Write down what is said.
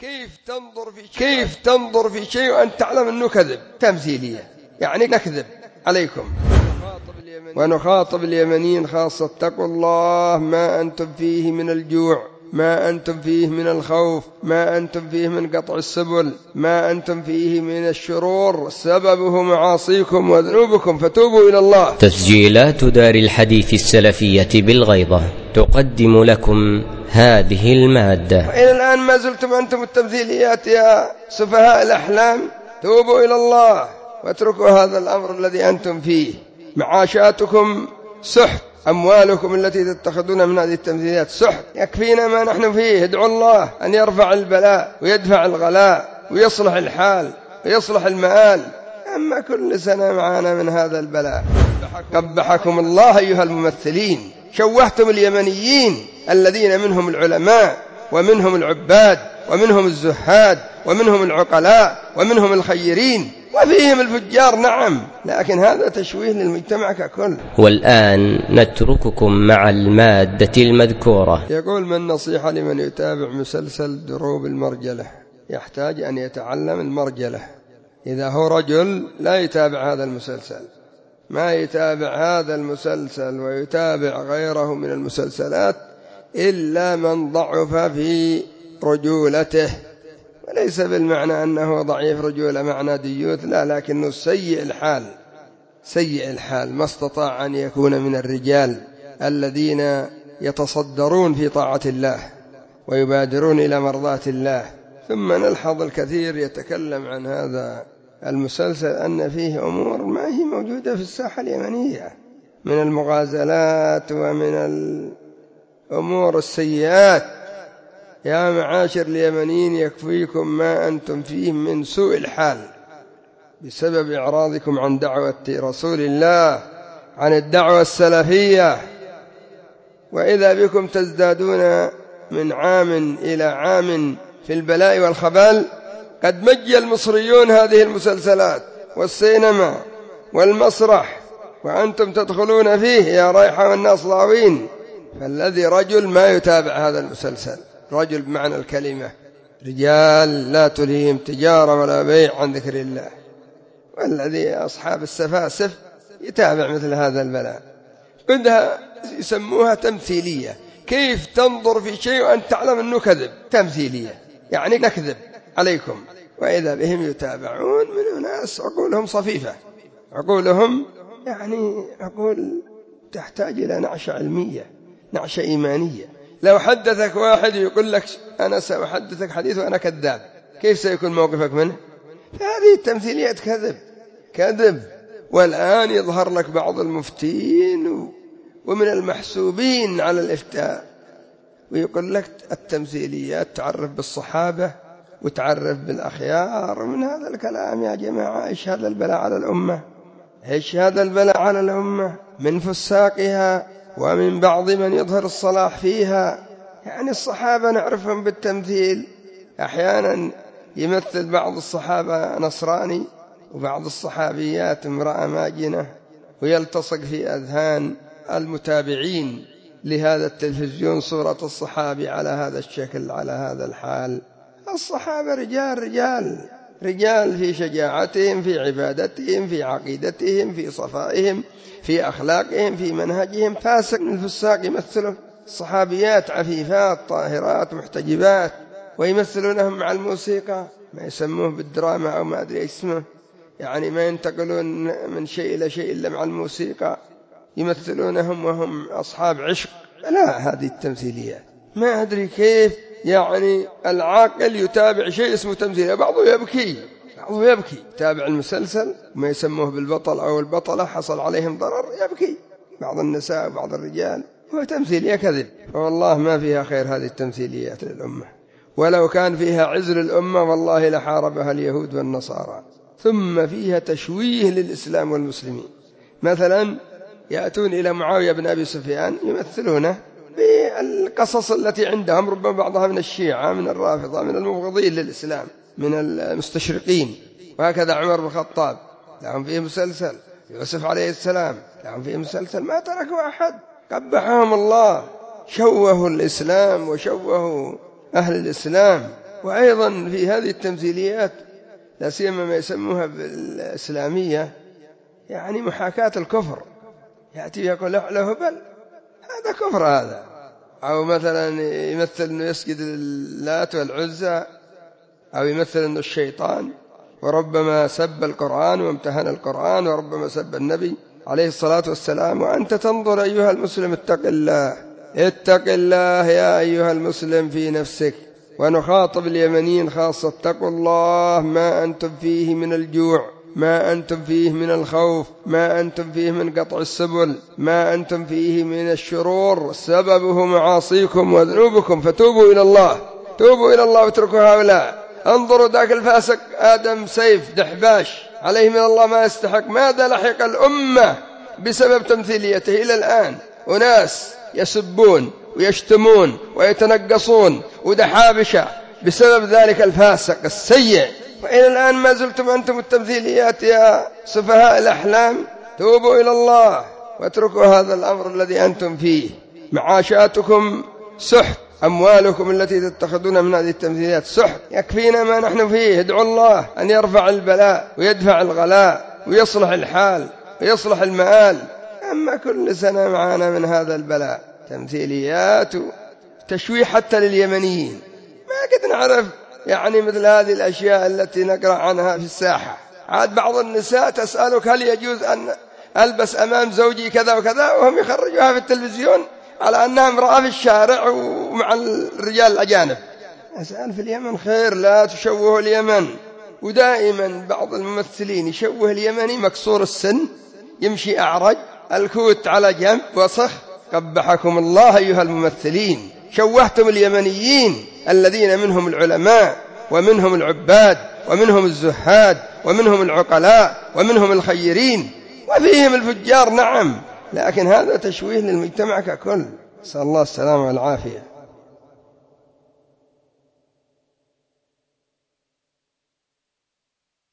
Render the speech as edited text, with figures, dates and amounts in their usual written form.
كيف تنظر في شيء وأنت تعلم أنه كذب؟ تمثيلية، يعني نكذب عليكم. ونخاطب اليمنيين خاصة: اتقوا الله، ما أنتم فيه من الجوع، ما أنتم فيه من الخوف، ما أنتم فيه من قطع السبل، ما أنتم فيه من الشرور، سببه معاصيكم وذنوبكم، فتوبوا إلى الله. تسجيلات دار الحديث السلفية بالغيضة تقدم لكم هذه المادة. وإلى الآن ما زلتم أنتم التمثيليات يا سفهاء الأحلام. توبوا إلى الله واتركوا هذا الأمر الذي أنتم فيه. معاشاتكم سحت، أموالكم التي تتخذون من هذه التمثيليات سحت. يكفينا ما نحن فيه. ادعوا الله أن يرفع البلاء ويدفع الغلاء ويصلح الحال ويصلح المآل. أما كل سنة معنا من هذا البلاء. قبحكم الله أيها الممثلين. شوهتم اليمنيين الذين منهم العلماء ومنهم العباد ومنهم الزهاد ومنهم العقلاء ومنهم الخيرين وفيهم الفجار، نعم، لكن هذا تشويه للمجتمع ككل. والآن نترككم مع المادة المذكورة. يقول: ما النصيحة لمن يتابع مسلسل دروب المرجلة؟ يحتاج أن يتعلم المرجلة. إذا هو رجل لا يتابع هذا المسلسل، ما يتابع هذا المسلسل ويتابع غيره من المسلسلات إلا من ضعف في رجولته، وليس بالمعنى أنه ضعيف رجولة معنى ديوث، لا، لكنه سيء الحال، ما استطاع أن يكون من الرجال الذين يتصدرون في طاعة الله ويبادرون إلى مرضاة الله. ثم نلحظ الكثير يتكلم عن هذا المسلسل أن فيه أمور ما هي موجودة في الساحة اليمنية من المغازلات ومن الأمور السيئات. يا معاشر اليمنيين، يكفيكم ما أنتم فيه من سوء الحال بسبب إعراضكم عن دعوة رسول الله، عن الدعوة السلفية، وإذا بكم تزدادون من عام إلى عام في البلاء والخبال. قد مج المصريون هذه المسلسلات والسينما والمسرح وأنتم تدخلون فيه يا رايحة والناس ضاوين. فالذي رجل ما يتابع هذا المسلسل، رجل بمعنى الكلمة، رجال لا تلهيهم تجارة ولا بيع عن ذكر الله. والذي أصحاب السفاسف يتابع مثل هذا البلاء. قدها يسموها تمثيلية. كيف تنظر في شيء وأنت تعلم أنه كذب؟ تمثيلية، يعني نكذب عليكم. وإذا بهم يتابعون من ناس عقولهم صفيفة، عقولهم يعني عقول تحتاج إلى نعشة علمية، نعشة إيمانية. لو حدثك واحد يقول لك أنا سأحدثك حديث وأنا كذاب، كيف سيكون موقفك منه؟ هذه التمثيليات كذب. والآن يظهر لك بعض المفتين ومن المحسوبين على الإفتاء ويقول لك التمثيليات تعرف بالصحابة وتعرف بالأخيار. من هذا الكلام يا جماعة، إيش هذا البلاء على الأمة؟ إيش هذا البلاء على الأمة من فساقها ومن بعض من يظهر الصلاح فيها. يعني الصحابة نعرفهم بالتمثيل، أحيانا يمثل بعض الصحابة نصراني وبعض الصحابيات امرأة ماجنة، ويلتصق في أذهان المتابعين لهذا التلفزيون صورة الصحابي على هذا الشكل، على هذا الحال. الصحابة رجال في شجاعتهم، في عبادتهم، في عقيدتهم، في صفائهم، في أخلاقهم، في منهجهم. فاسق من الفساق يمثله الصحابيات عفيفات طاهرات محتجبات، ويمثلونهم مع الموسيقى، ما يسموه بالدراما أو ما أدري اسمه، يعني ما ينتقلون من شيء إلى شيء إلا مع الموسيقى، يمثلونهم وهم أصحاب عشق. لا، هذه التمثيليات ما أدري كيف يعني العاقل يتابع شيء اسمه تمثيلية. بعضه يبكي يتابع المسلسل ما يسموه بالبطل أو البطلة حصل عليهم ضرر، يبكي بعض النساء وبعض الرجال. هو تمثيلية كذب، والله ما فيها خير هذه التمثيليات للأمة. ولو كان فيها عز للأمة والله لحاربها اليهود والنصارى. ثم فيها تشويه للإسلام والمسلمين. مثلا يأتون إلى معاوية بن أبي سفيان يمثلونه بالقصص التي عندهم، ربما بعضها من الشيعة، من الرافضة، من المبغضين للإسلام، من المستشرقين. وهكذا عمر بن الخطاب لهم فيه مسلسل، يوسف عليه السلام لهم فيه مسلسل، ما تركوا أحد. قبحهم الله، شوهوا الإسلام وشوهوا أهل الإسلام. وأيضا في هذه التمثيليات لا سيما ما يسموها بالإسلامية يعني محاكاة الكفر، يأتي يقول له هبل، هذا كفر هذا. أو مثلا يمثل أنه يسجد اللات والعزى، أو يمثل أنه الشيطان، وربما سب القرآن وامتهن القرآن، وربما سب النبي عليه الصلاة والسلام. وأنت تنظر أيها المسلم، اتق الله، اتق الله يا أيها المسلم في نفسك. ونخاطب اليمنيين خاصة: اتقوا الله، ما أنتم فيه من الجوع، ما أنتم فيه من الخوف، ما أنتم فيه من قطع السبل، ما أنتم فيه من الشرور، سببه معاصيكم وذنوبكم، فتوبوا إلى الله، توبوا إلى الله واتركوا هؤلاء. انظروا ذاك الفاسق آدم سيف دحباش عليه من الله ما يستحق، ماذا لحق الأمة بسبب تمثيليته إلى الآن؟ أناس يسبون ويشتمون ويتنقصون ودحابشة بسبب ذلك الفاسق السيء، وإلى الآن ما زلتم أنتم التمثيليات يا سفهاء الأحلام. توبوا إلى الله واتركوا هذا الأمر الذي أنتم فيه. معاشاتكم سحت، أموالكم التي تتخذون من هذه التمثيليات سحت، يكفينا ما نحن فيه. ادعوا الله أن يرفع البلاء ويدفع الغلاء ويصلح الحال ويصلح المآل. أما كل سنة معنا من هذا البلاء، تمثيليات وتشويه حتى لليمنيين. ما قد نعرف يعني مثل هذه الأشياء التي نقرأ عنها في الساحة. عاد بعض النساء تسألك: هل يجوز أن ألبس أمام زوجي كذا وكذا، وهم يخرجوها في التلفزيون على أنها امرأة في الشارع ومع الرجال الأجانب. أسأل في اليمن خير، لا تشوهوا اليمن. ودائما بعض الممثلين يشوه اليمني مكسور السن، يمشي أعرج، الكوت على جنب، وسخ. قبحكم الله أيها الممثلين، شوهتم اليمنيين الذين منهم العلماء ومنهم العباد ومنهم الزهاد ومنهم العقلاء ومنهم الخيرين وفيهم الفجار، نعم، لكن هذا تشويه للمجتمع ككل. نسأل الله السلامة والعافية.